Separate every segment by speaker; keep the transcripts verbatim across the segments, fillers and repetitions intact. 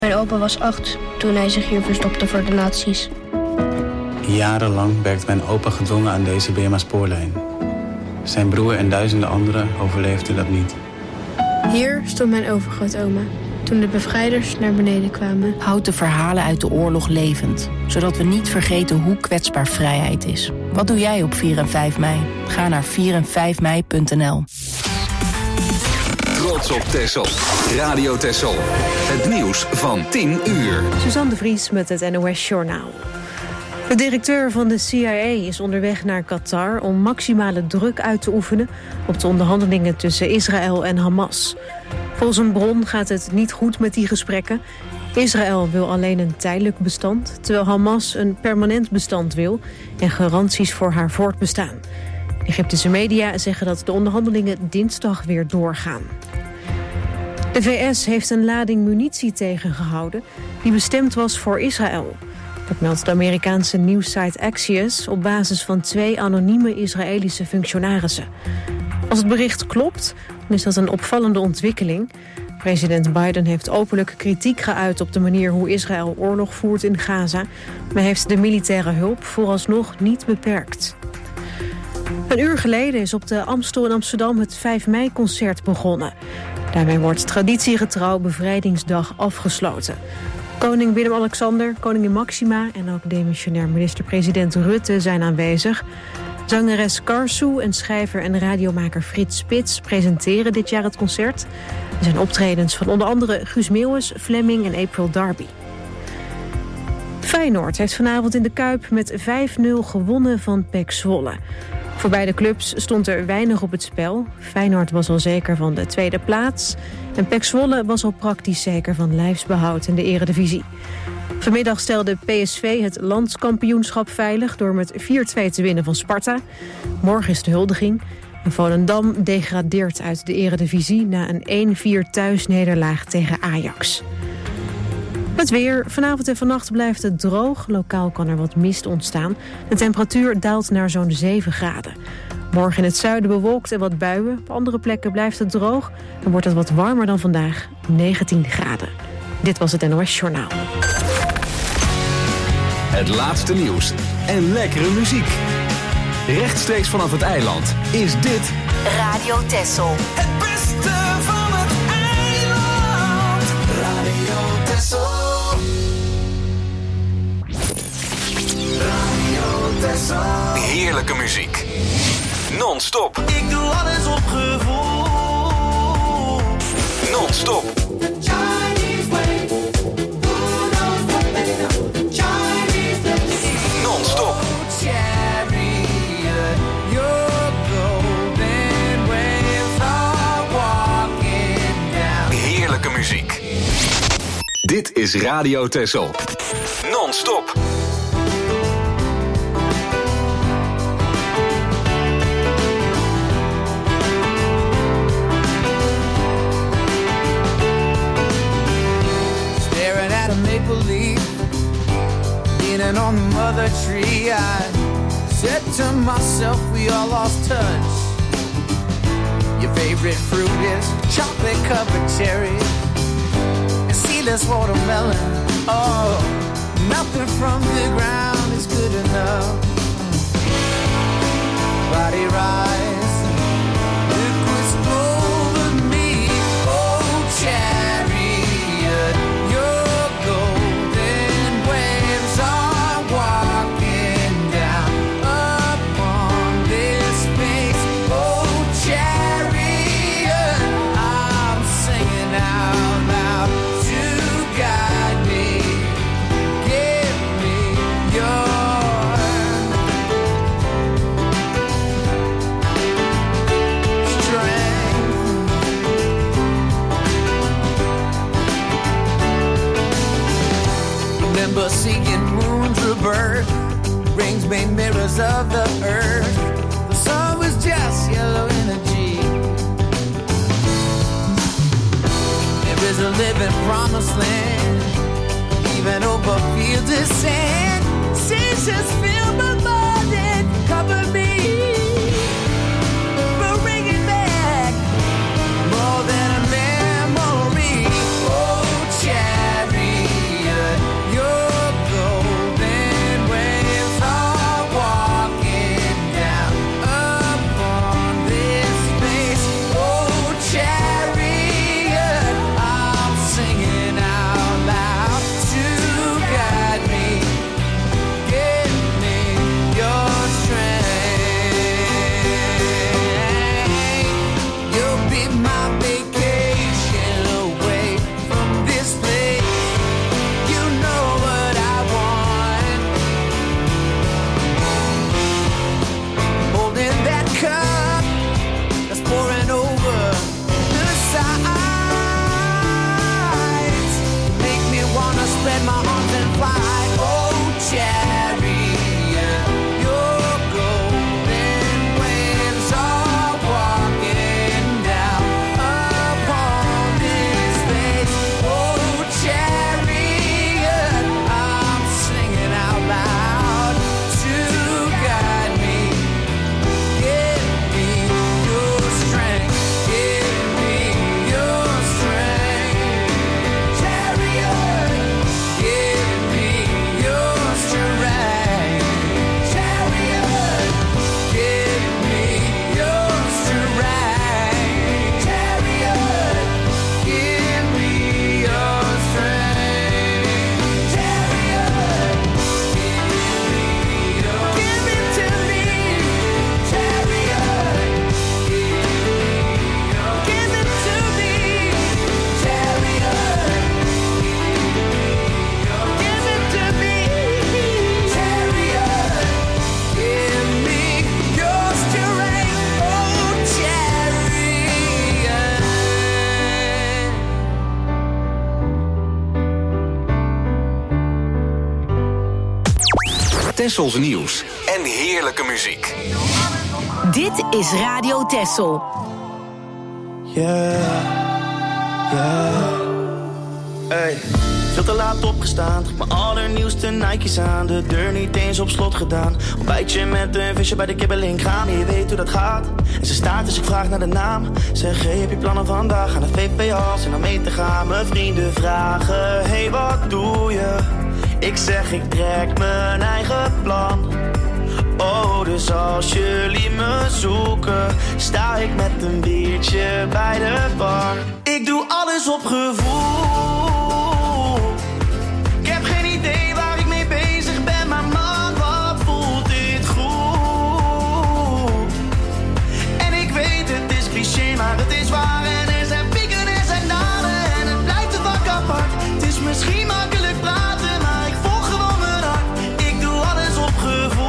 Speaker 1: Mijn opa was acht toen hij zich hier verstopte voor de nazi's.
Speaker 2: Jarenlang werkte mijn opa gedwongen aan deze B M A-spoorlijn. Zijn broer en duizenden anderen overleefden dat niet.
Speaker 1: Hier stond mijn overgrootoma toen de bevrijders naar beneden kwamen.
Speaker 3: Houd de verhalen uit de oorlog levend, zodat we niet vergeten hoe kwetsbaar vrijheid is. Wat doe jij op vier en vijf mei? Ga naar vier en vijf mei punt n l.
Speaker 4: Trots op Texel. Radio Texel. Het nieuws van tien uur.
Speaker 5: Suzanne de Vries met het N O S Journaal. De directeur van de C I A is onderweg naar Qatar om maximale druk uit te oefenen op de onderhandelingen tussen Israël en Hamas. Volgens een bron gaat het niet goed met die gesprekken. Israël wil alleen een tijdelijk bestand, terwijl Hamas een permanent bestand wil en garanties voor haar voortbestaan. Egyptische media zeggen dat de onderhandelingen dinsdag weer doorgaan. De V S heeft een lading munitie tegengehouden die bestemd was voor Israël. Dat meldt de Amerikaanse nieuwssite Axios op basis van twee anonieme Israëlische functionarissen. Als het bericht klopt, dan is dat een opvallende ontwikkeling. President Biden heeft openlijk kritiek geuit op de manier hoe Israël oorlog voert in Gaza, maar heeft de militaire hulp vooralsnog niet beperkt. Een uur geleden is op de Amstel in Amsterdam het vijf mei-concert begonnen. Daarmee wordt traditiegetrouw Bevrijdingsdag afgesloten. Koning Willem-Alexander, koningin Maxima en ook demissionair minister-president Rutte zijn aanwezig. Zangeres Karsu en schrijver en radiomaker Frits Spits presenteren dit jaar het concert. Er zijn optredens van onder andere Guus Meeuwis, Fleming en April Darby. Feyenoord heeft vanavond in de Kuip met vijf nul gewonnen van P E C Zwolle. Voor beide clubs stond er weinig op het spel. Feyenoord was al zeker van de tweede plaats. En P E C Zwolle was al praktisch zeker van lijfsbehoud in de eredivisie. Vanmiddag stelde P S V het landskampioenschap veilig door met vier twee te winnen van Sparta. Morgen is de huldiging. En Volendam degradeert uit de eredivisie na een één vier thuisnederlaag tegen Ajax. Het weer. Vanavond en vannacht blijft het droog. Lokaal kan er wat mist ontstaan. De temperatuur daalt naar zo'n zeven graden. Morgen in het zuiden bewolkt en wat buien. Op andere plekken blijft het droog. Dan wordt het wat warmer dan vandaag, negentien graden. Dit was het N O S Journaal.
Speaker 4: Het laatste nieuws en lekkere muziek. Rechtstreeks vanaf het eiland is dit
Speaker 6: Radio Texel.
Speaker 7: Het beste van het eiland. Radio Texel. Radio Texel.
Speaker 4: heerlijke muziek. Non-stop.
Speaker 7: Ik doe alles op gevoel.
Speaker 4: Non-stop. Non-stop. Heerlijke muziek. Dit is Radio Texel. Non-stop.
Speaker 8: Staring at a maple leaf, leaning on the mother tree, I said to myself, we all lost touch. Your favorite fruit is chocolate covered cherries and seedless watermelon. Oh, nothing from the ground is good enough. Body rise, liquids over me. Oh, chariot, your golden waves are walking down upon this space. Oh, chariot, I'm singing out loud to guide me. Give me your remember seeing moons rebirth, rings made mirrors of the earth. The sun was just yellow energy. There is a living promised land, even over fields of sand. Seasons fill my mind and cover me. But bring it back, more than a memory. Oh, cherry.
Speaker 4: Tessels nieuws en heerlijke muziek.
Speaker 3: Dit is Radio Tessel.
Speaker 6: Yeah, yeah. Hey, veel te laat opgestaan. Mijn allernieuwste Nike's aan. De deur niet eens op slot gedaan. Ontbijtje met een visje bij de kibbeling gaan. Je weet hoe dat gaat. En ze staat dus ik vraag naar de naam. Zeg, hey, heb je plannen vandaag? Aan de V P als en om mee te gaan. Mijn vrienden vragen, hey, wat doe je? Ik zeg, ik trek mijn eigen plan. Oh, dus als jullie me zoeken, sta ik met een biertje bij de bar. Ik doe alles op gevoel. Ik heb geen idee waar ik mee bezig ben, maar man, wat voelt dit goed. En ik weet, het is cliché, maar het is waar. En er zijn pieken en er zijn dalen en het blijft een vak apart. Het is misschien makkelijk praten, maar ik volg gewoon mijn hart. Ik doe alles op gevoel.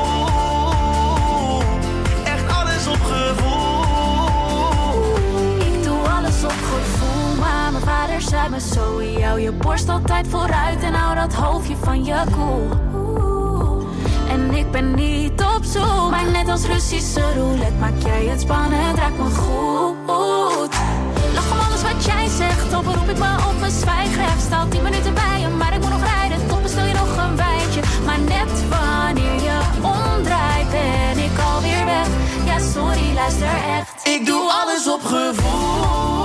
Speaker 9: Zei me zo, jou je borst altijd vooruit en hou dat hoofdje van je koel. Cool. En ik ben niet op zoek, maar net als Russische roulette maak jij het spannend, raakt me goed. Lach om alles wat jij zegt, op roep ik me op mijn zwijgrecht. Sta tien minuten bij je, maar ik moet nog rijden, toch bestel je nog een wijntje. Maar net wanneer je omdraait ben ik alweer weg. Ja sorry, luister echt.
Speaker 6: Ik doe alles op gevoel.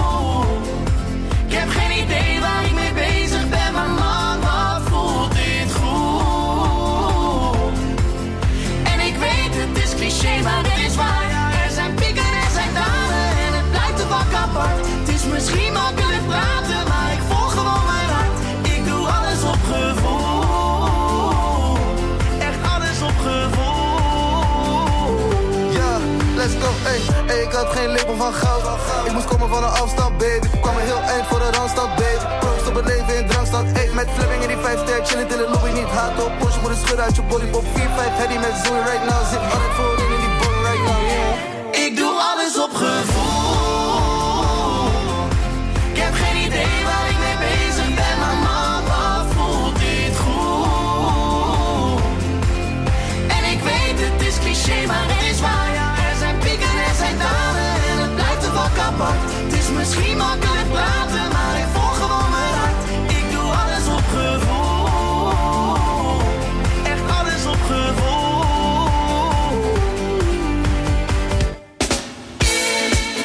Speaker 6: Ik heb geen idee waar ik mee bezig ben, maar man, wat voelt dit goed. En ik weet, het is cliché, maar het is waar. Er zijn pieken en er zijn dalen en het blijft een vak apart. Het is misschien makkelijk praten, maar ik volg gewoon mijn hart. Ik doe alles op gevoel. Echt alles op gevoel.
Speaker 7: Ja, let's go, ey. Ey, ik had geen label van goud. Ik moest komen van een afstand, baby. Kwam een heel eind voor de randstad, baby. Proost op het leven in drankstad, ey. Met Fleming in die vijf ster, chillend in de lobby, niet hard op. Porsche moet een schudden uit je bodypop. vier vijf heady met Zoe right now. Zit altijd voorin in die bong right now, yeah.
Speaker 6: Ik doe alles op gevoel. Ik heb geen idee waar ik mee bezig ben, maar man, wat voelt dit goed. En ik weet, het is cliché, maar het is waar. Er zijn pieken en er zijn dalen en het blijft een vak apart. Het is misschien makkelijk praten, maar ik volg gewoon mijn hart. Ik doe alles op gevoel. Echt alles op gevoel.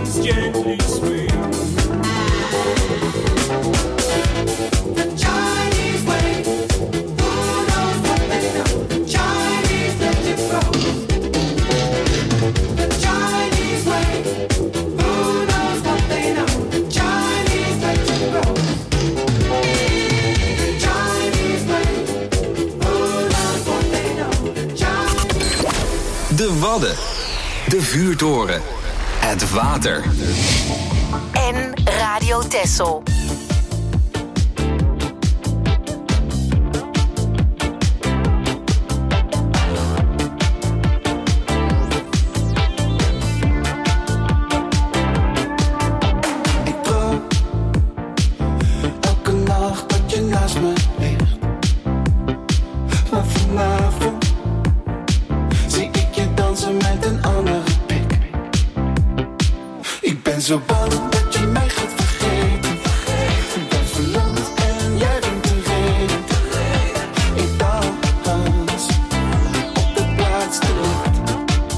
Speaker 4: De Wadden, de vuurtoren, het water.
Speaker 3: En Radio Texel.
Speaker 7: Ik droom elke nacht dat je naast me ligt. Maar vanavond zie ik je dansen met een andere pik. Ik ben zo bang dat je mij gaat vergeten. Ik ben verlamd en jij bent de reden. Ik dans op de plaats te licht.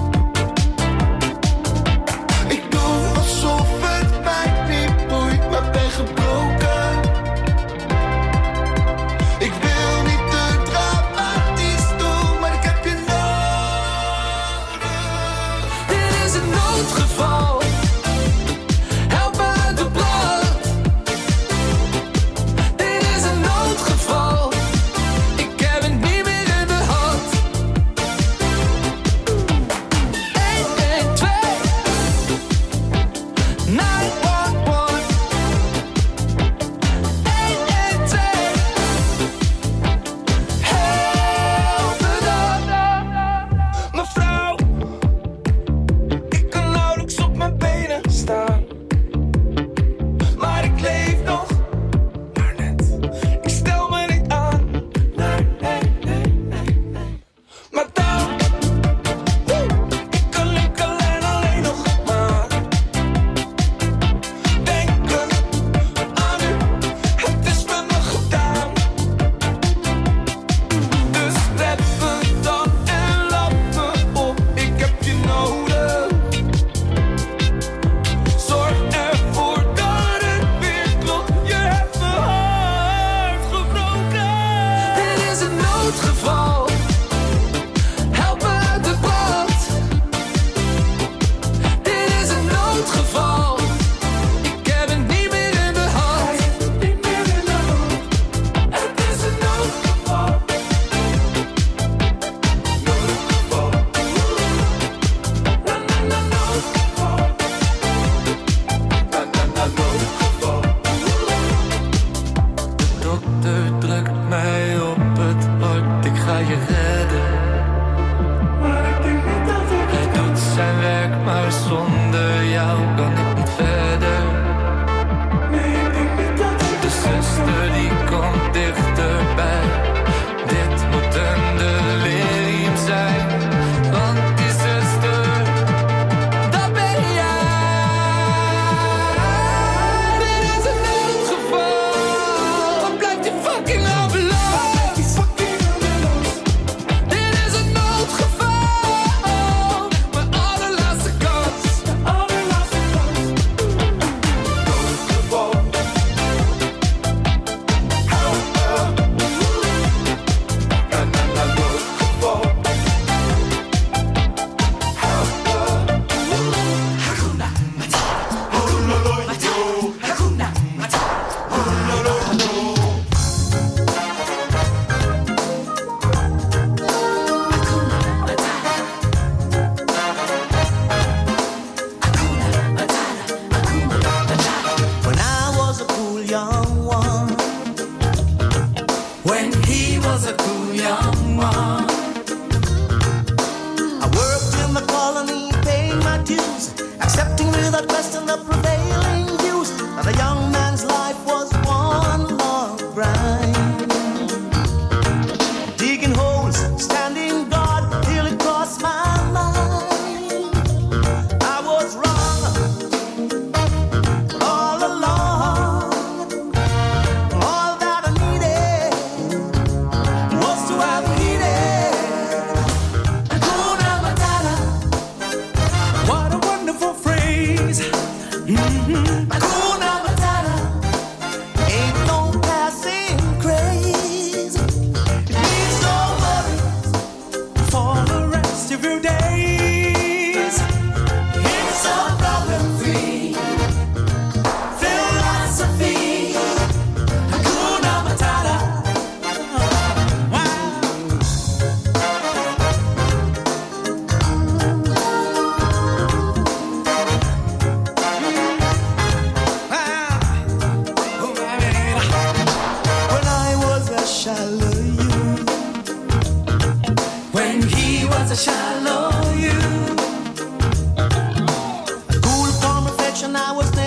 Speaker 7: Ik doe alsof het mij niet boeit, maar ben gebroken. Ik wil niet te dramatisch doen, maar ik heb je nodig.
Speaker 8: Dit is een noodgeval. Help me uit de blad. Dit is een noodgeval. Ik heb het niet meer in de hand. één één twee nine one one. één één twee Help me dan. Mevrouw, ik kan nauwelijks op mijn benen staan. Maar ik leef nog, maar net. Ik stel me niet aan. Nee, nee, nee, nee, nee. Maar dan, woe, ik kan enkel en alleen nog maar denken aan u. Het is met me gedaan. Dus red me dan en laat me op. Ik heb je nodig. Zorg ervoor dat het weer klopt. Je hebt mijn hart gebroken. Dit is een noodgeval. Help me uit de brand. Dit is een noodgeval. Ik heb het niet meer in de hand. Niet meer in de hand. Het is een noodgeval. Noodgeval. Na na na noodgeval. Na na na noodgeval. De dokter drukt mij op het hart. Ik ga je redden. Maar ik denk niet dat ik Hij doet zijn werk, maar zonder jou kan ik niet verder. Nee, ik denk niet dat ik De zuster die komt dichterbij. Dit moet een delirium zijn. Want die zuster, dat ben jij. Dit is een noodgeval. Wat blijft die fucking ambulance? Dit is een noodgeval. Mijn allerlaatste kans. Allerlaatste kans. Noodgeval. Help me. Na na na noodgeval. Help me. Hakuna Matata. Hakuna Matata. Hakuna Matata. Hakuna Matata.
Speaker 6: When I was a cool young one,
Speaker 8: When he was a cool young one.
Speaker 6: I worked in the colony, paying my dues, accepting without question the prevailing views that a young man's life was one long grind. Digging holes, standing guard till it crossed my mind. I was wrong all along. All that I needed was to have needed Hakuna Matata.
Speaker 8: What a wonderful phrase.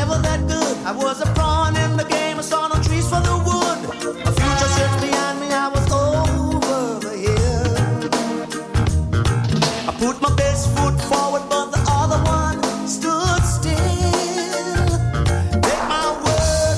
Speaker 10: never that good. I was a pawn in the game, I saw no trees for the wood. My future sits behind me, I was over the hill. I put my best foot forward, but the other one stood still. Take my word,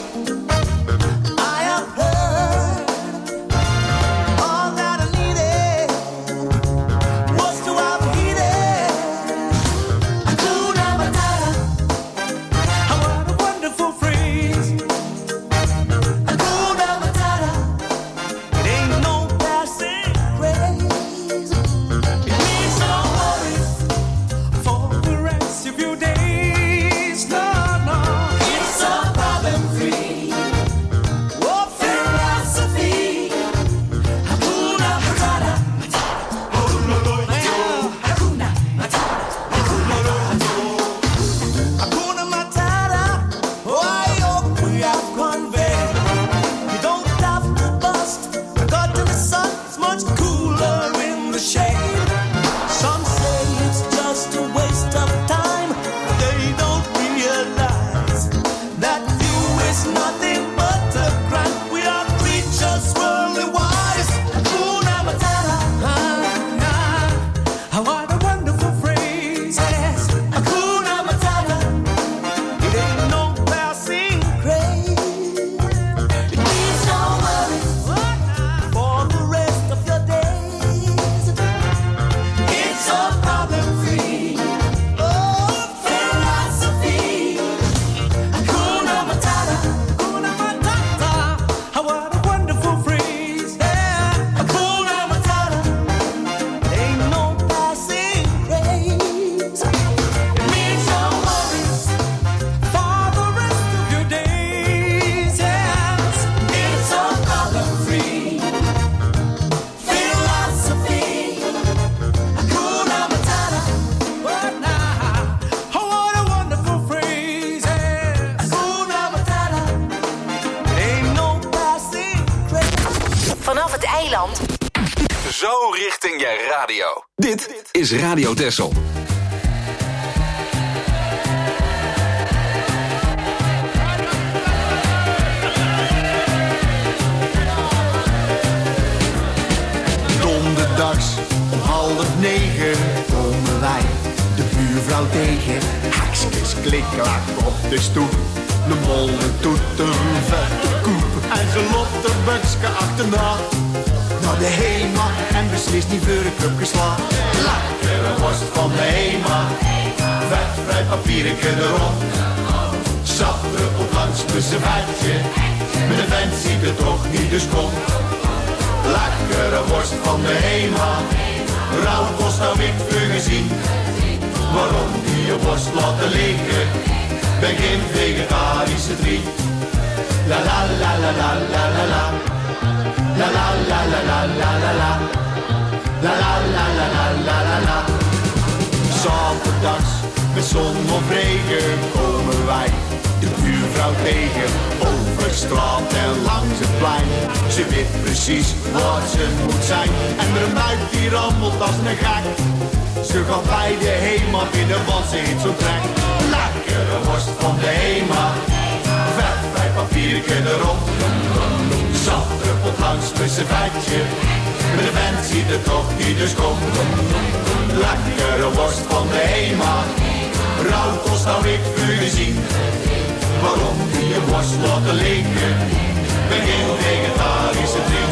Speaker 10: I have heard all that I needed was to have heeded. Hakuna Matata, what a wonderful phrase. Hakuna Matata, it ain't no passing craze. It means no worries for the rest of your days. No, no, it's a problem-free oh, philosophy. Hakuna Matata, Hakuna Matata, Hakuna Matata. Oh, I hope we have conveyed. You don't have to bust. I got to the sun, it's much cooler in the shade. Some say it's just a waste of time. They don't realize that view is nothing but a grind. We are creatures worldly wise. Hakuna Matata, ah, ah, what a wonderful phrase. Yes, Hakuna Matata, it ain't no passing craze. It means no worries for the rest of your days. It's a problem-free oh, philosophy. Hakuna Matata, Hakuna Matata, what a wonderful phrase. Yeah, Hakuna Matata, ain't no passing craze. It means no worries for the rest of your days. Yes, it's a problem-free philosophy. Hakuna Matata, what now? Oh, what a wonderful phrase. Yes, Hakuna Matata, ain't no passing craze.
Speaker 3: Vanaf het eiland.
Speaker 4: Zo richting je radio. Dit is Radio Texel.
Speaker 11: Donderdags om half negen komen wij de buurvrouw tegen. Haksjes klikklak op de stoep. De molen doet een vette koep. En ze loopt de bukske achterna naar de Hema en beslist niet voor een cupje sla. Lekkere worst van de Hema, vetvrij papiertje erom. Sap druppelt langs met z'n vetje, met een vent ziet het toch niet, dus kom. Lekkere worst van de Hema, rauw kost nou ik veel gezien. Waarom die je worst laten liggen, ben geen vegetarische drie. La la la la la la la la. La la la la la la la la. La la la la la la la la. Zaterdags met zon of regen komen wij de buurvrouw tegen. Over straat en langs het plein. Ze weet precies waar ze moet zijn. En de meid die rammelt als een gek. Ze gaat bij de Hema binnen, want ze heeft zo'n trek. Lekkere worst van de Hema, vetvrij papiertje erop. Zat druppelt langs met z'n vetje, maar de vent ziet het toch niet, dus kom. Lekkere worst van de Hema, rauw kost nou ik vuur gezien. Waarom die je worst laten liggen, ben geen vegetarische vriend.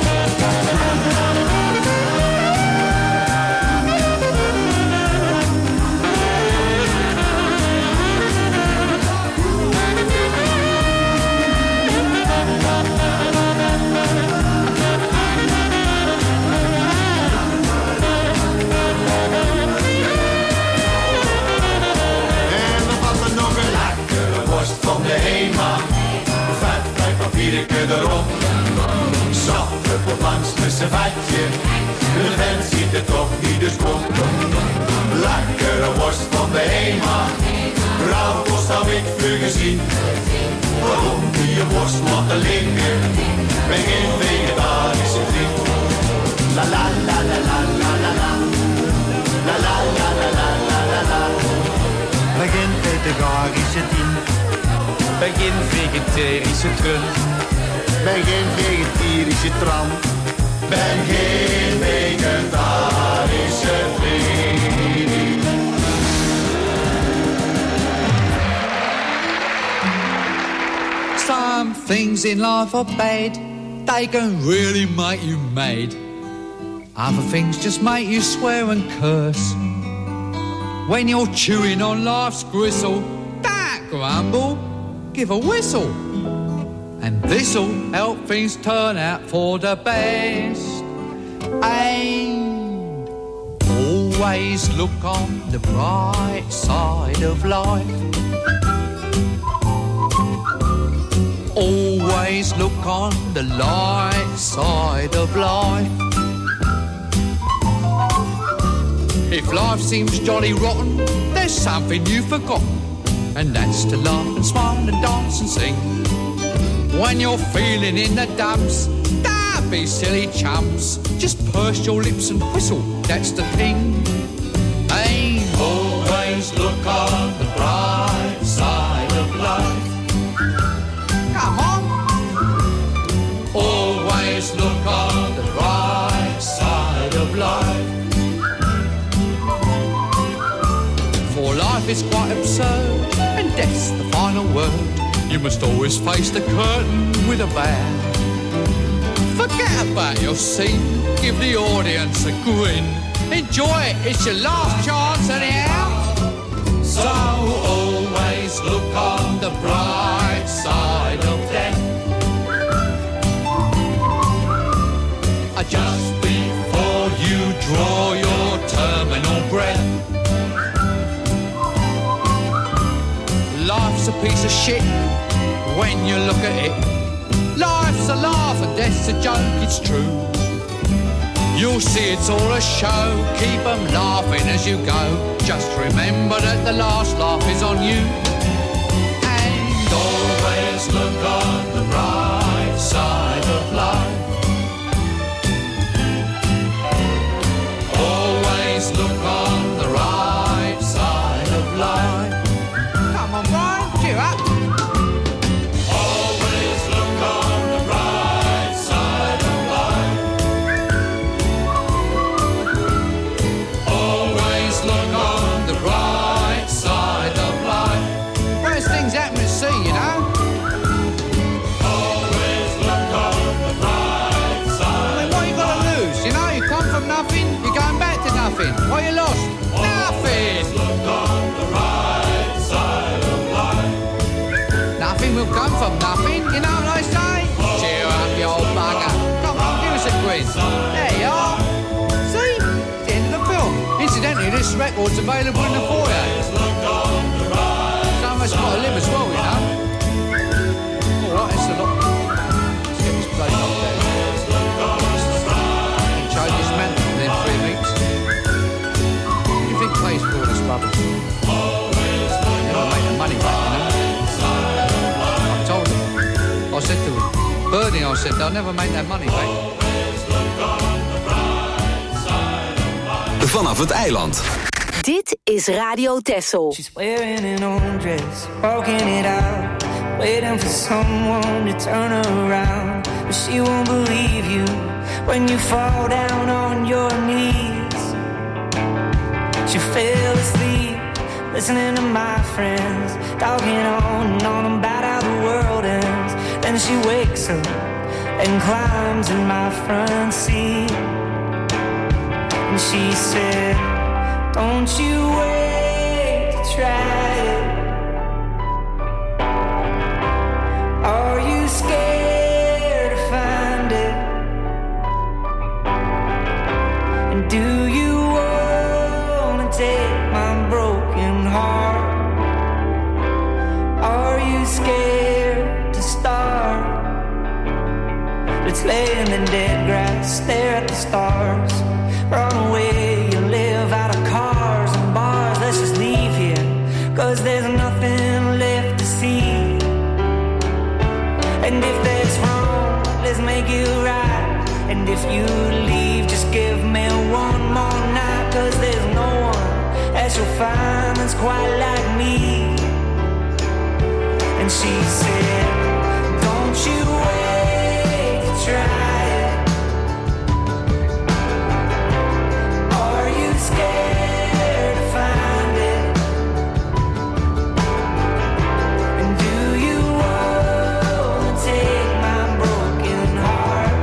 Speaker 11: Van de Hema, vetvrij papiertje erop. Zat druppelt langs met z'n vetje, de vent ziet het toch niet, dus kom. Lekkere worst van de Hema, rauw kost nou ik vuur gezien. Waarom die je worst laten liggen, ben geen vegetarische vriend. La la la la la la la la. La la la la la la la la. Ben geen vegetarische tien.
Speaker 12: Ben geen vegetarische trun.
Speaker 11: Ben geen vegetarische tram. Ben geen vegetarische vriend.
Speaker 13: Some things in life are bad. They can really make you mad. Other things just make you swear and curse. When you're chewing on life's gristle, don't grumble, give a whistle. And this'll help things turn out for the best. And always look on the bright side of life. Always look on the light side of life. If life seems jolly rotten, there's something you've forgotten, and that's to laugh and smile and dance and sing. When you're feeling in the dumps, don't be silly chumps. Just purse your lips and whistle, that's the thing. Hey, always look on the bright side of life. Come on. Always look on the bright side of life. For life is quite absurd, and death's the final word. You must always face the curtain with a bow. Forget about your scene, give the audience a grin. Enjoy it, it's your last chance anyhow. So always look on the bright side of death. Just before you draw your terminal breath. Life's a piece of shit when you look at it. Life's a laugh and death's a joke, it's true. You'll see it's all a show, keep them laughing as you go. Just remember that the last laugh is on you. And always look on the bright side of life. Always look on the right side of life. Come on, Brian, cheer up. Always look on the right side of life. Always look on the right side of life. Worst things happen at sea, you know. Always look on the right side. I mean, what you got to lose? You know, you come from nothing, you're going back to nothing. What you lost? Nothing. Look on the right side of life. Nothing will come from nothing, you know what I say? Cheer up, you old bugger. Come on, give us a quiz. There you are. See? It's the end of the film. Incidentally, this record's available in the foyer. Some of us got to live as well, you know. All right, it's a lot. Let's get this bloody knocked down. Change this man within three weeks. What do you think pays for all this rubbish? Never make the money back, you know. I told him. I said to him, Bernie, I said, they'll never make that money back.
Speaker 4: Vanaf het eiland.
Speaker 14: Dit is Radio Texel.
Speaker 15: She's wearing an old dress, walking it out, waiting for someone to turn her around. But she won't believe you when you fall down on your knees. She fell asleep, listening to my friends, talking on and on about how the world ends. Then she wakes up and climbs in my front seat. And she said, don't you wait to try it. Are you scared to find it? And do you wanna take my broken heart? Are you scared to start? Let's lay in the dead grass, stare at the stars. Run away, you live out of cars and bars. Let's just leave here, cause there's nothing left to see. And if that's wrong, let's make it right. And if you leave, just give me one more night. Cause there's no one that you'll find that's quite like me. she said, don't you wait to try it. Are you scared to find it? And do you want to take my broken heart?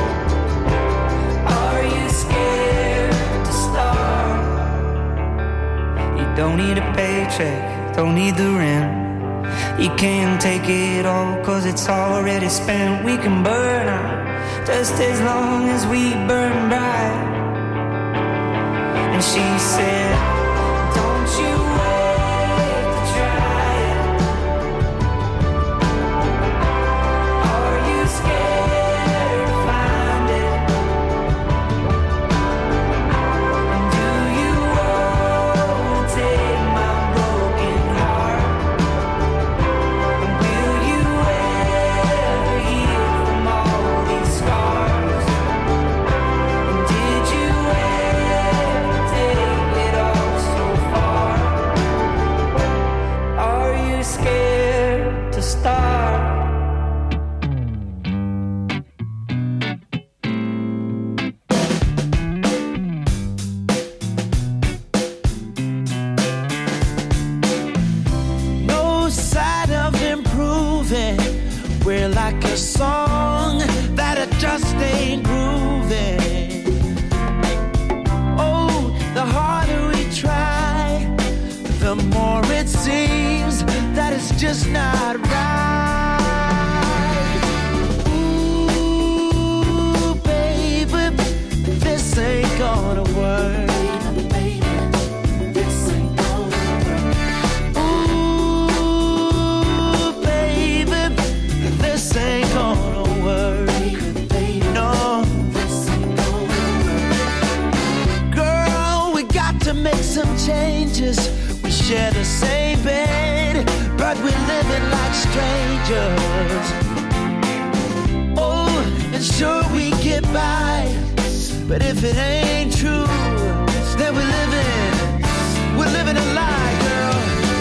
Speaker 15: Are you scared to start? You don't need a paycheck, don't need the rent. You can't take it all cause it's already spent. We can burn out just as long as we burn bright. And she said, don't you wait to try it. Are you scared to find it? And do you want to take my broken heart? Scared to start.
Speaker 10: No sign of improving. We're like a song that it just ain't grooving. Oh, the harder we try, the more it seems that it's just not right. Ooh, baby, this ain't gonna work. This ain't gonna work. Ooh, baby, this ain't gonna work. No, this ain't gonna work. Girl, we got to make some changes. We share the same bed, but we're living like strangers. Oh, and sure we get by, but if it ain't true, then we're living, we're living a lie, girl.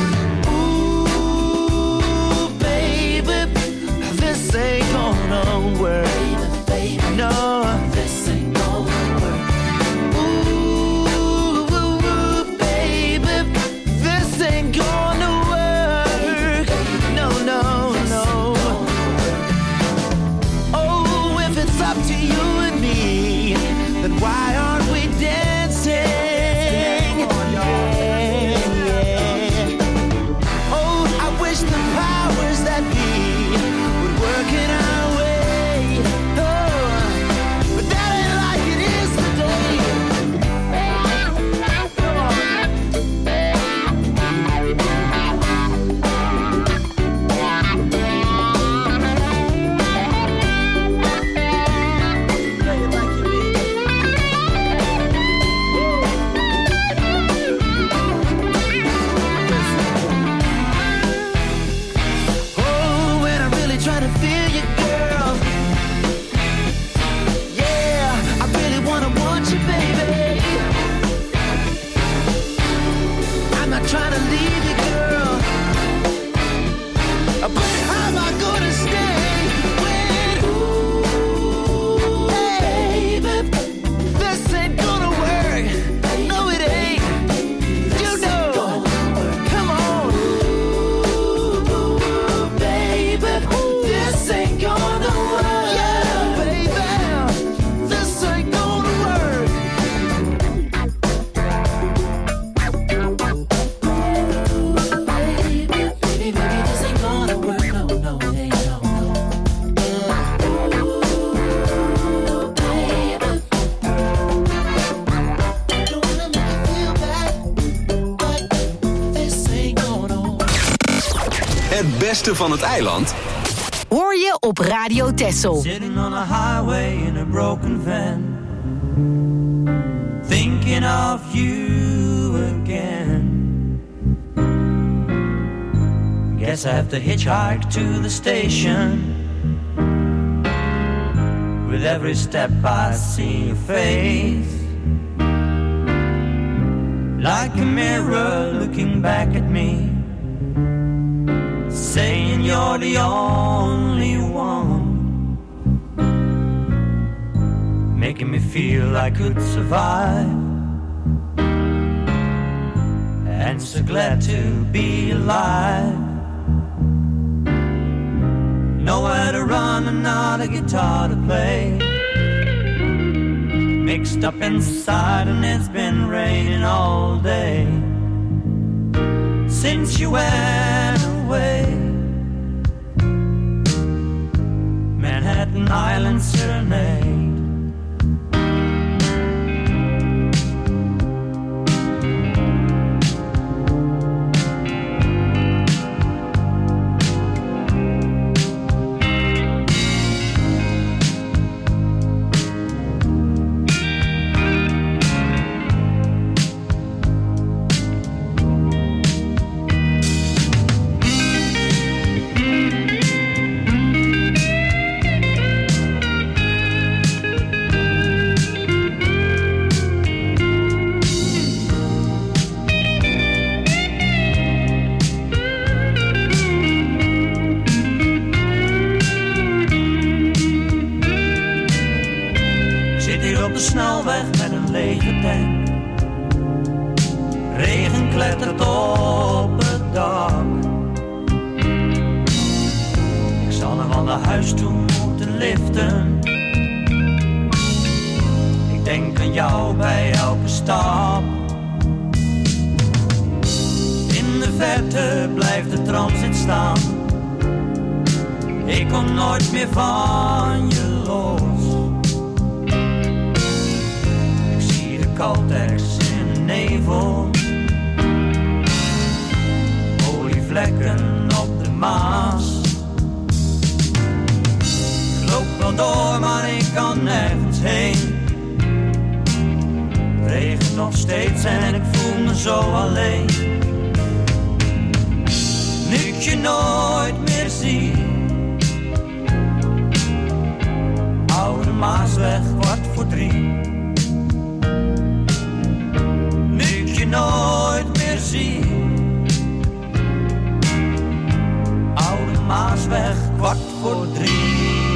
Speaker 10: Ooh, baby, this ain't gonna work. No, this ain't gonna work. Ooh, ooh, ooh, baby, this ain't gonna work. No, no, no. Oh, if it's up to you and me, then why aren't we dancing? Yeah, yeah. Oh, I wish the powers that be would work in our way. Oh, but that ain't like it is today. Come on. Oh, when I'm really trying to feel you, girl. Yeah, I really wanna want you, baby. I'm not trying to leave you, girl. But how am I gonna stay when, ooh, baby, this ain't gonna work. No, it ain't. You know. Come on. Ooh, baby, this ain't gonna work. Yeah, baby, this ain't gonna work. Baby, baby, baby, this ain't gonna work. No, no, it ain't. No, no. Ooh, baby, don't wanna make you feel bad, but this ain't gonna work.
Speaker 4: Het beste van het eiland
Speaker 14: Hoor je op Radio Texel.
Speaker 8: Sitting on a highway in a broken van, thinking of you again. Guess I have to hitchhike to the station. With every step I see your face, like a mirror looking back at me.
Speaker 10: saying you're the only one, making me feel I could survive, and so glad to be alive. Nowhere to run and not a guitar to play, mixed up inside and it's been raining all day since you went away. Manhattan Island Serenade. Snelweg met een lege tank, regen klettert op het dak. Ik zal nog wel naar huis toe moeten liften, ik denk aan jou bij elke stap. In de verte blijft de transit staan, ik kom nooit meer van je los. Caltex in de nevel, olievlekken op de Maas. Ik loop wel door, maar ik kan nergens heen. Het regent nog steeds en ik voel me zo alleen. Nu ik je nooit meer zie, Oude Maasweg, kwart voor drie. Nooit meer zien, Oude Maasweg, kwart voor drie.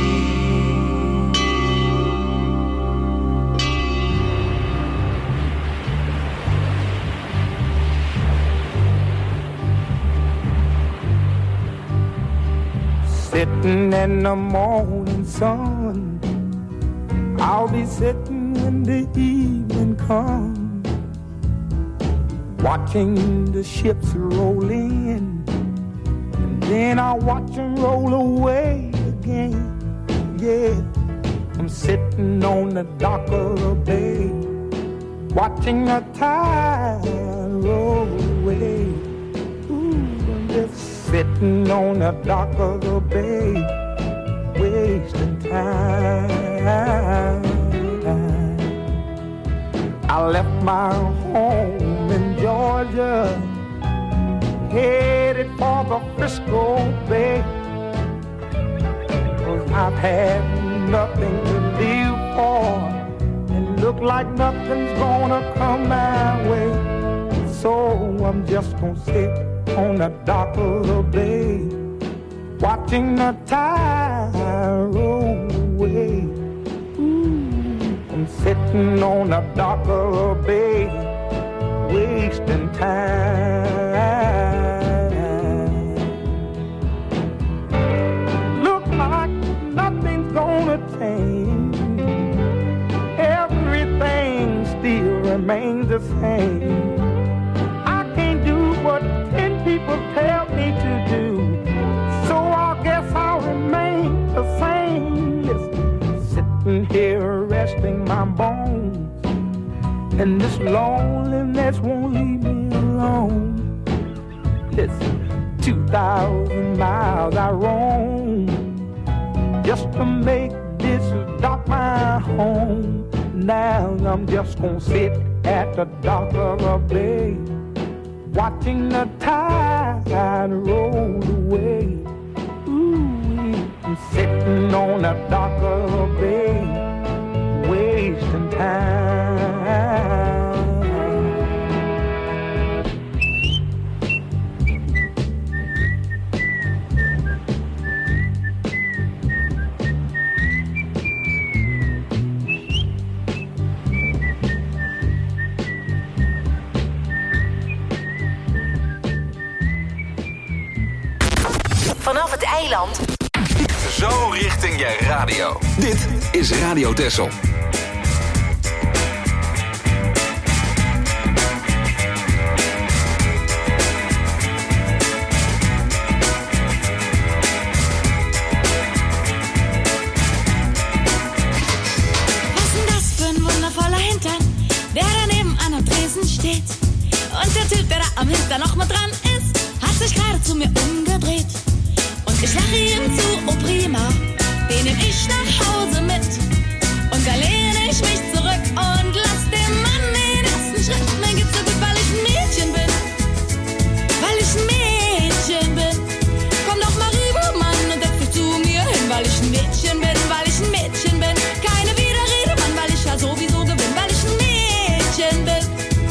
Speaker 16: Sitting in the morning sun, I'll be sitting when the evening comes, watching the ships roll in, and then I watch them roll away again. Yeah, I'm sitting on the dock of the bay, watching the tide roll away. Ooh, I'm just sitting on the dock of the bay, wasting time. I left my home in Georgia, headed for the Frisco Bay, 'cause I've had nothing to live for, and look like nothing's gonna come my way. So I'm just gonna sit on the dock of the bay, watching the tide roll away. I'm sitting on the dock of the bay, wasting time. Look like nothing's gonna change, everything still remains the same. I can't do what ten people tell me to do, so I guess I'll remain the same. Listen, sitting here resting my bones, and this loneliness won't leave me alone. Listen, two thousand miles I roam, just to make this dock my home. Now I'm just gonna sit at the dock of a bay, watching the tide roll away. Ooh, I'm sitting on the dock of a bay, wasting time.
Speaker 14: vanaf het eiland.
Speaker 4: Zo richting je radio. Dit is Radio Texel.
Speaker 9: Der daneben an dem Tresen steht. Und der Typ, der da am Hinter noch mit dran ist, hat sich gerade zu mir umgedreht. Und ich lache ihm zu, oh prima, den nehm ich nach Hause mit. Und da lehne ich mich zurück und lass dem Mann den ersten Schritt. Mir geht's so gut, weil ich ein Mädchen bin. Weil ich ein Mädchen bin. Komm doch mal rüber, Mann, und setz dich zu mir hin. Weil ich ein Mädchen bin, weil ich ein Mädchen bin. Keine Widerrede, Mann, weil ich ja sowieso gewinn. Weil ich ein Mädchen bin.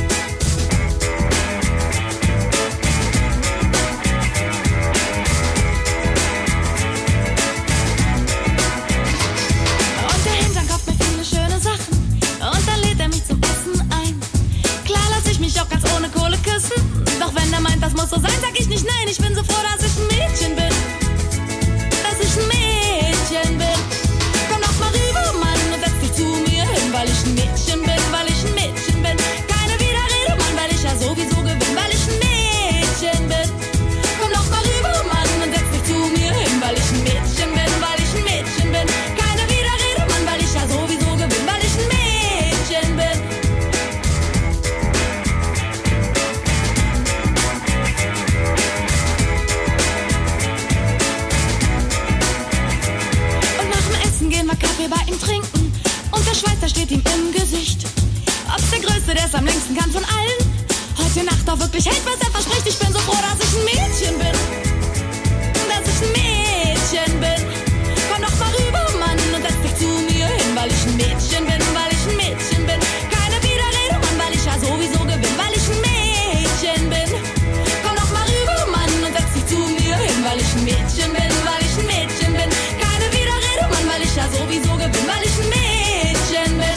Speaker 9: Und der Hintern kauft mir viele schöne Sachen. Und dann lädt er mich zum Essen ein. Klar lass ich mich auch ganz ohne Kohle küssen. Doch wenn er meint, das muss so sein, sag ich nicht nein. Ich bin so froh, dass ich ein Mädchen bin. Dass ich ein Mädchen bin. Komm doch mal rüber, Mann, und setz dich zu mir hin. Weil ich ein Mädchen bin, weil ich ein Mädchen bin. Keine Widerrede, Mann, weil ich ja sowieso gewinn. Weil ich ein Mädchen bin. Komm doch mal rüber, Mann, und setz dich zu mir hin. Weil ich ein Mädchen bin, weil ich ein Mädchen bin. Keine Widerrede, Mann, weil ich ja sowieso gewinn. Weil ich ein Mädchen bin. Und nach dem Essen gehen wir Kaffee bei ihm trinken. Und der Schweizer steht ihm im Gesicht. Ob's der Größte, der es am längsten kann von allen. Heute Nacht auch wirklich hält, was er verspricht. Ich bin so froh, dass ich ein Mädchen bin. Dass ich ein Mädchen bin. Komm doch mal rüber, Mann, und setz dich zu mir hin. Weil ich ein Mädchen bin, weil ich ein Mädchen bin. Keine Widerrede, Mann, weil ich ja sowieso gewinn. Weil ich ein Mädchen bin. Komm doch mal rüber, Mann, und setz dich zu mir hin. Weil ich ein Mädchen bin, weil ich ein Mädchen bin. Keine Widerrede, Mann, weil ich ja sowieso gewinn. Weil ich ein Mädchen bin.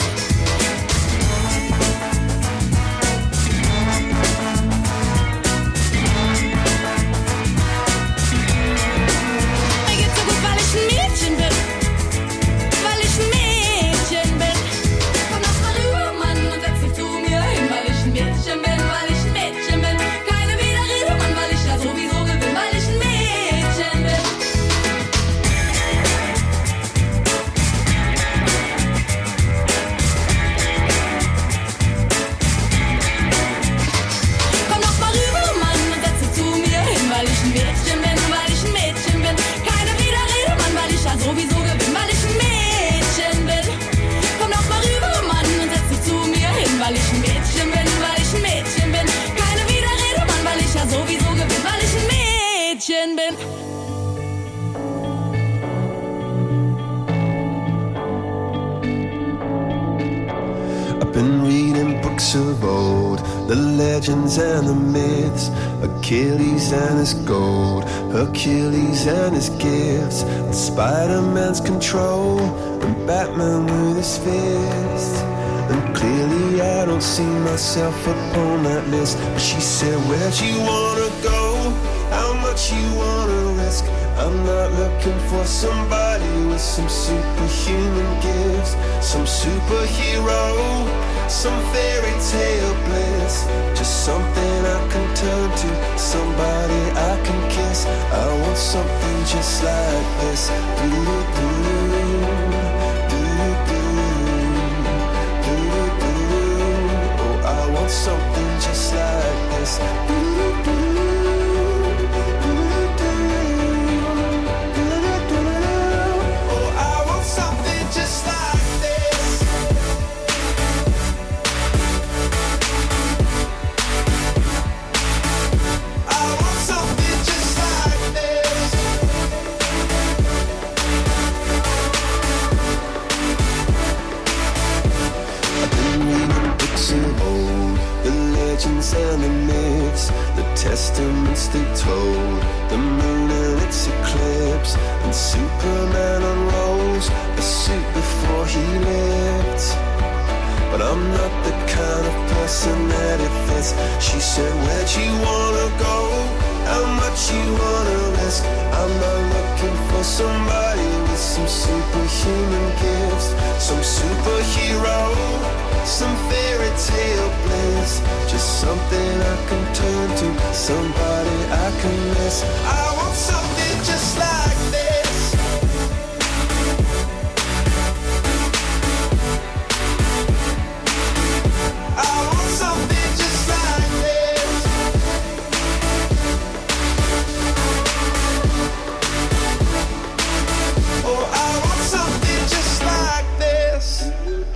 Speaker 9: Mir geht's so gut, weil ich ein Mädchen bin. Weil ich ein Mädchen bin. Komm doch mal rüber, Mann, und setz dich zu mir hin. Weil ich ein Mädchen bin, weil ich ein Mädchen bin. Keine Widerrede, Mann, weil ich ja sowieso gewinn. Weil ich ein Mädchen bin. Komm doch mal rüber, Mann, und setz dich zu mir hin. Weil ich ein Mädchen bin, weil ich ein Mädchen bin. Keine Widerrede, Mann, weil ich ja sowieso gewinn. Weil ich ein Mädchen bin. Komm doch mal rüber, Mann, und setz dich zu mir hin. Weil ich ein Mädchen bin, weil ich ein Mädchen bin. Keine Widerrede, Mann, weil ich ja sowieso gewinn. Weil ich ein Mädchen bin.
Speaker 17: I've been reading books of old, the legends and the myths, Achilles and his gold, Hercules and his gifts, and Spider-Man's control, and Batman with his fist. And clearly I don't see myself upon that list. But she said, where'd you wanna go? How much you wanna risk? I'm not looking for somebody with some superhuman gifts, some superhero, some fairy tale bliss. Just something I can turn to, somebody I can kiss. I want something just like this. Do-do-do, do-do-do, do-do-do. Oh, I want something just like this. Do-do-do. And the myths, the testaments they told, the moon and its eclipse, and Superman unrolls a suit before he lived. But I'm not the kind of person that it fits. She said, where'd you wanna go? How much you wanna risk? I'm not somebody with some superhuman gifts, some superhero, some fairy tale bliss, just something I can turn to, somebody I can miss. I want something just like this. I want something just like this. Oh, I want something just like this.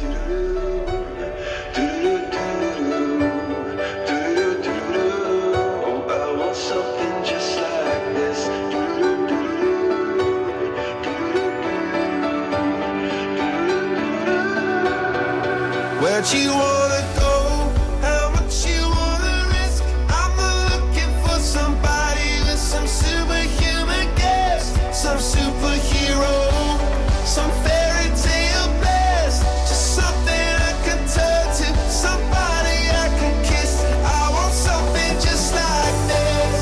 Speaker 17: Where'd you wanna go? How much you wanna risk? I'm looking for somebody with some superhuman gifts, some superhero, some fairy tale bliss, just something I can turn to, somebody I can kiss. I want something just like this.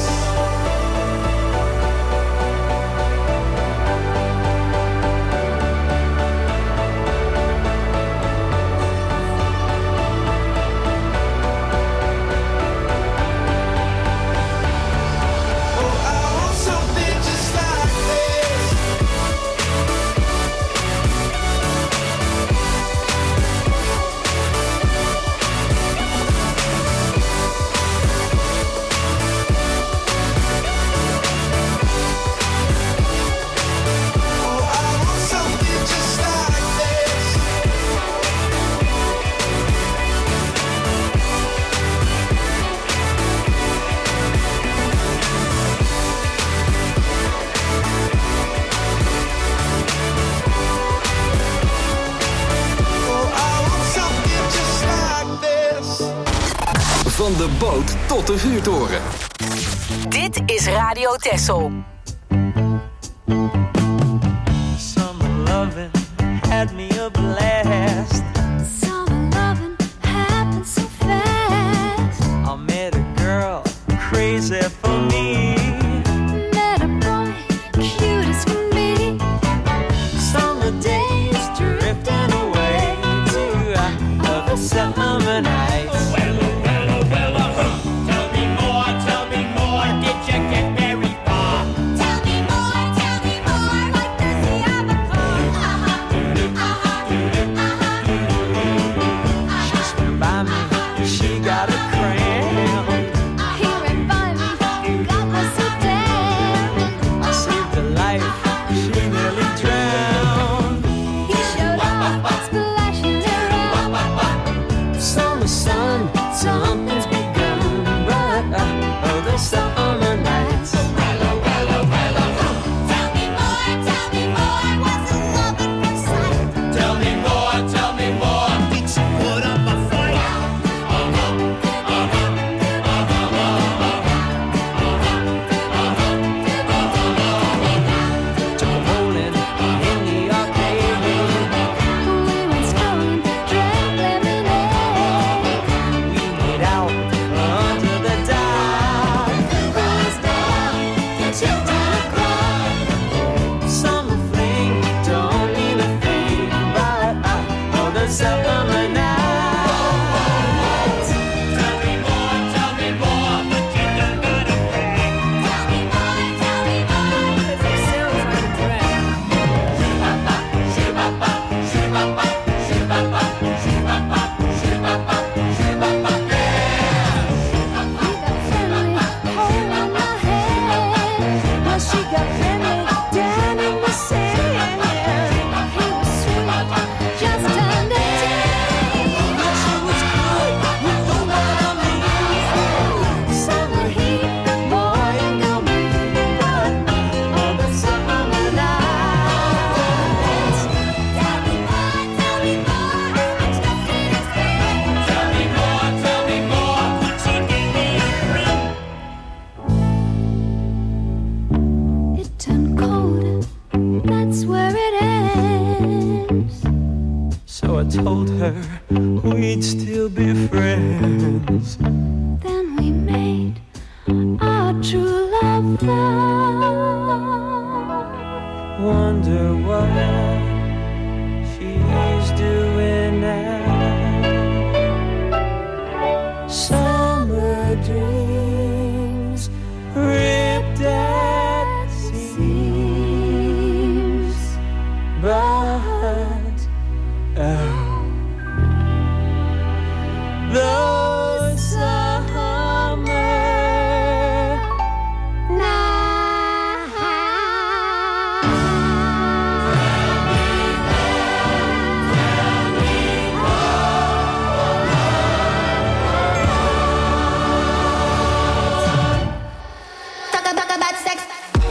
Speaker 4: Van de boot tot de vuurtoren.
Speaker 14: Dit is Radio Texel.
Speaker 10: Summer loving had me a blast.
Speaker 9: Summer loving happened so fast.
Speaker 10: I met a girl crazy for me.
Speaker 9: Met a boy cute as can be.
Speaker 10: Summer days drifting away to other summer nights. told her we'd still be friends.
Speaker 9: Then we made our true love vow.
Speaker 15: wonder what she's doing now. Summer dreams ripped at seams, but oh, the summer night.
Speaker 9: Talk about, talk about sex.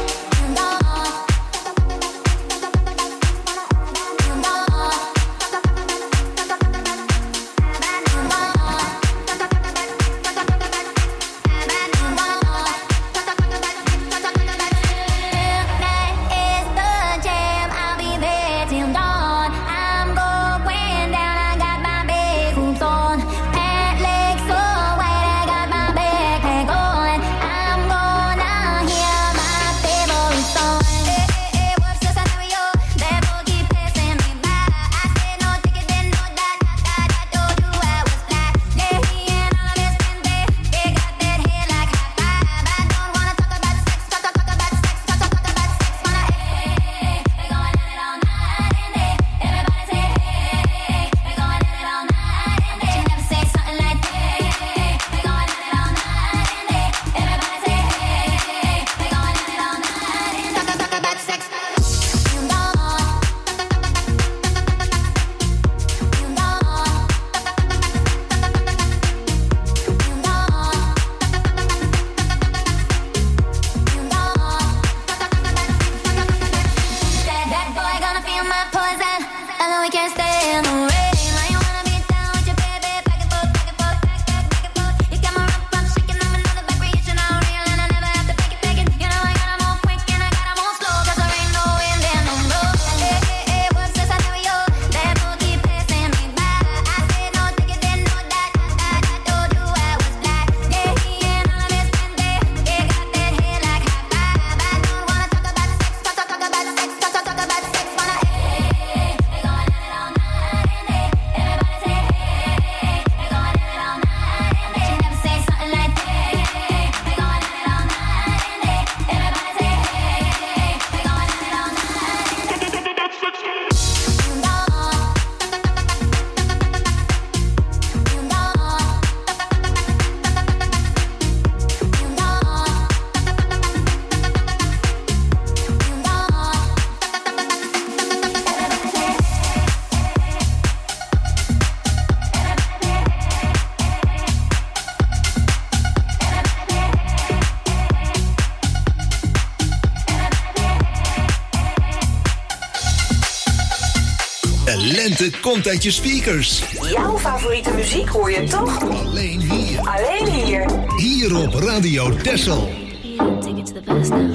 Speaker 18: Lente komt uit je speakers.
Speaker 14: Jouw favoriete muziek hoor je toch?
Speaker 18: Alleen hier.
Speaker 14: Alleen hier.
Speaker 18: Hier op Radio Texel.
Speaker 9: Take it to the past now.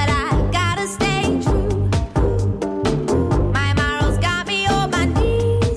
Speaker 9: My morals got me on my knees.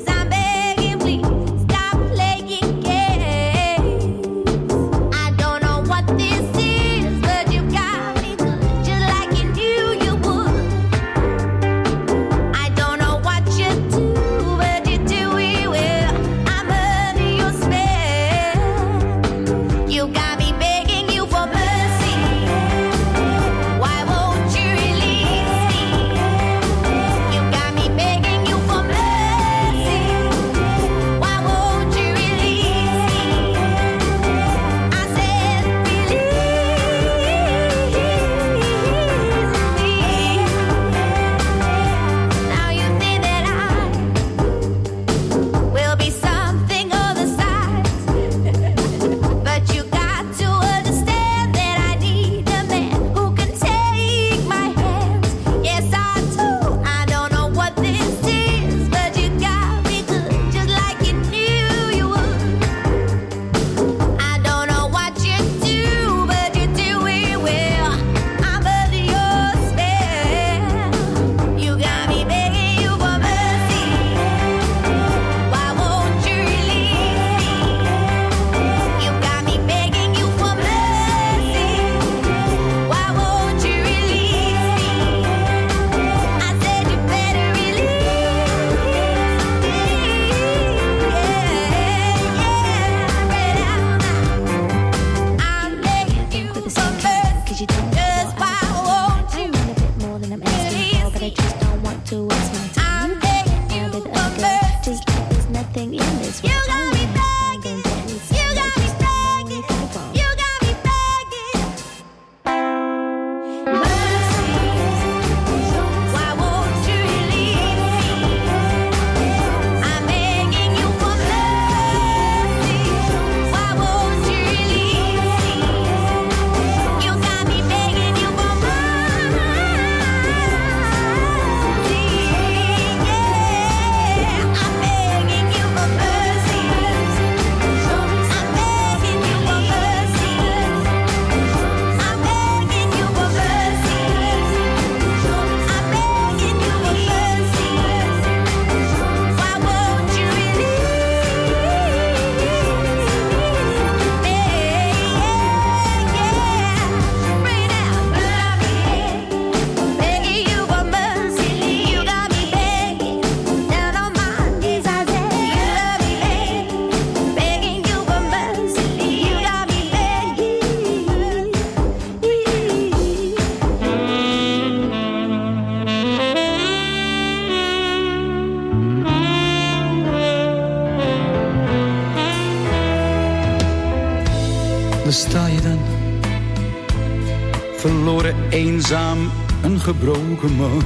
Speaker 2: Daar sta je dan, verloren, eenzaam, een gebroken man.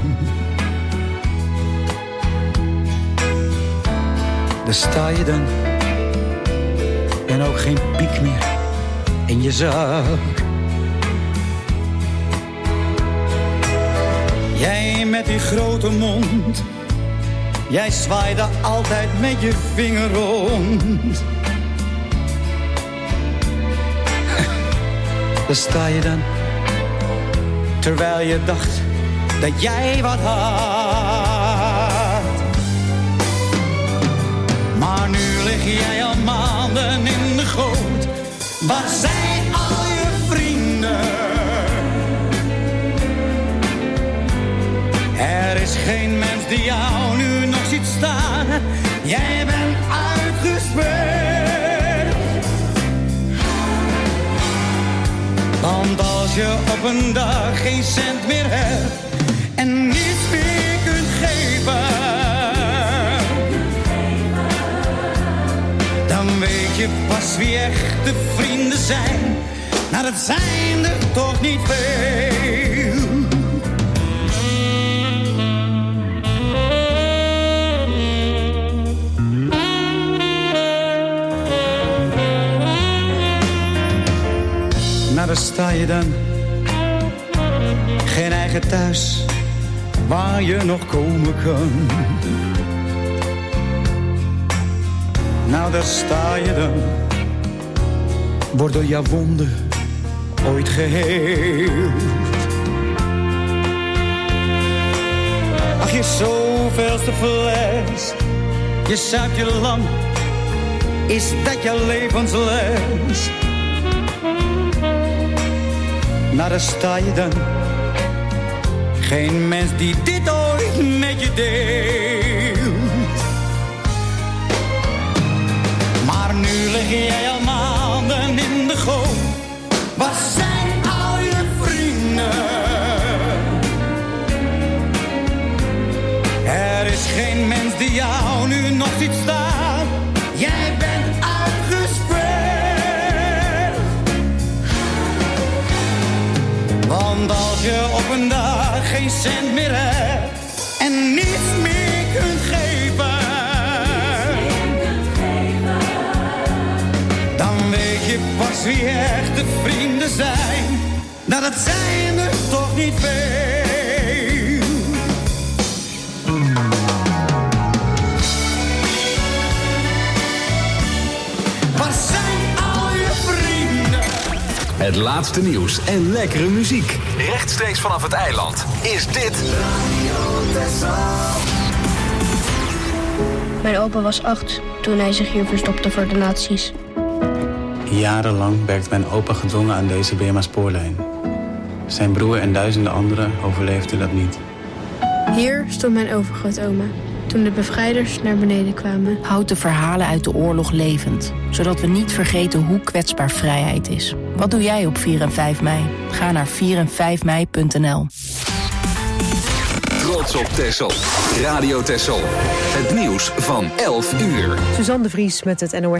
Speaker 2: Daar sta je dan, en ook geen piek meer in je zak. Jij met die grote mond, jij zwaaide altijd met je vinger rond. Daar sta je dan, terwijl je dacht dat jij wat had. Maar nu lig jij al maanden in de goot. Waar zijn al je vrienden? Er is geen mens die jou nu nog ziet staan. Jij bent uitgespeeld. Want als je op een dag geen cent meer hebt en niets meer kunt geven, dan weet je pas wie echte vrienden zijn. Nou, dat zijn er toch niet veel. Nou, daar sta je dan, geen eigen thuis waar je nog komen kan. Nou, daar sta je dan, wordt door jouw wonden ooit geheeld. Ach, je zoveelste fles, je zuipt je lam, is dat jouw levensles? Nou, daar sta je dan, geen mens die dit ooit met je deelt. Maar nu lig jij al maanden in de goot. Waar zijn al je vrienden? Er is geen mens die jou nu nog ziet staan. Jij bent uitgespeeld. Want als je op een dag geen cent meer hebt en niets meer kunt geven, dan weet je pas wie echte vrienden zijn. Nou, dat zijn er toch niet veel. Waar zijn al je vrienden?
Speaker 4: Het laatste nieuws en lekkere muziek. Rechtstreeks vanaf het eiland is dit
Speaker 19: Mijn opa was acht toen hij zich hier verstopte voor de nazi's.
Speaker 2: Jarenlang werkte mijn opa gedwongen aan deze Birma-spoorlijn. Zijn broer en duizenden anderen overleefden dat niet.
Speaker 1: Hier stond mijn overgrootoma toen de bevrijders naar beneden kwamen.
Speaker 3: Houd de verhalen uit de oorlog levend, zodat we niet vergeten hoe kwetsbaar vrijheid is. Wat doe jij op vier en vijf mei? Ga naar vier en vijf mei punt n l.
Speaker 4: Trots op Texel. Radio Texel. Het nieuws van elf uur.
Speaker 5: Suzanne de Vries met het N O S.